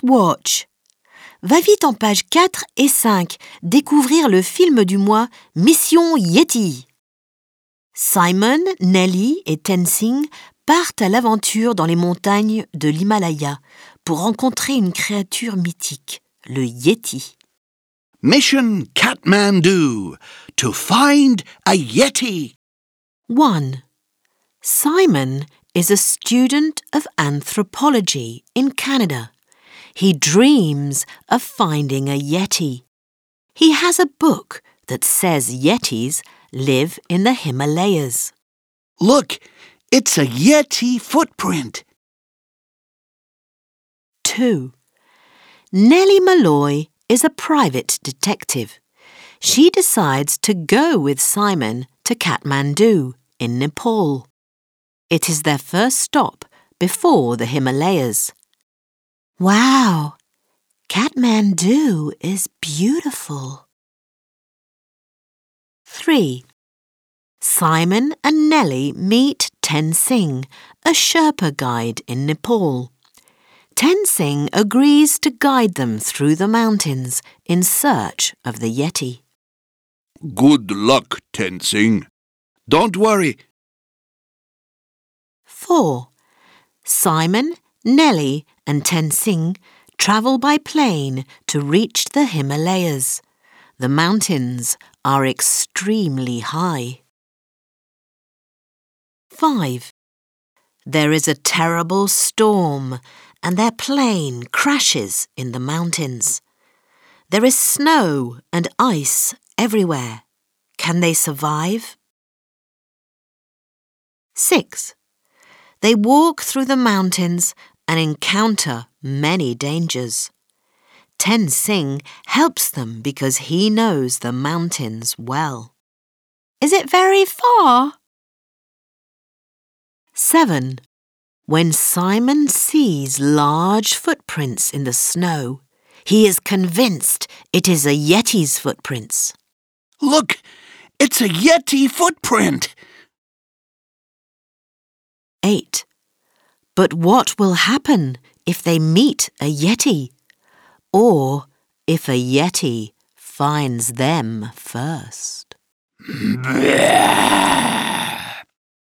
watch. Va vite en pages 4 et 5 découvrir le film du mois Mission Yeti. Simon, Nelly et Tenzing partent à l'aventure dans les montagnes de l'Himalaya pour rencontrer une créature mythique, le Yeti. Mission Kathmandu, to find a Yeti. 1. Simon is a student of anthropology in Canada. He dreams of finding a Yeti. He has a book that says Yetis live in the Himalayas. Look, it's a Yeti footprint. 2. Nellie Malloy is a private detective. She decides to go with Simon to Kathmandu in Nepal. It is their first stop before the Himalayas. Wow! Kathmandu is beautiful. 3. Simon and Nellie meet Tenzing, a Sherpa guide in Nepal. Tenzing agrees to guide them through the mountains in search of the Yeti. Good luck, Tenzing. Don't worry. 4. Simon, Nellie and Tenzing travel by plane to reach the Himalayas. The mountains are extremely high. 5. There is a terrible storm and their plane crashes in the mountains. There is snow and ice everywhere. Can they survive? 6. They walk through the mountains and encounter many dangers. Tenzing helps them because he knows the mountains well. Is it very far? 7. When Simon sees large footprints in the snow, he is convinced it is a Yeti's footprints. Look, it's a Yeti footprint. 8. But what will happen if they meet a Yeti? Or if a Yeti finds them first?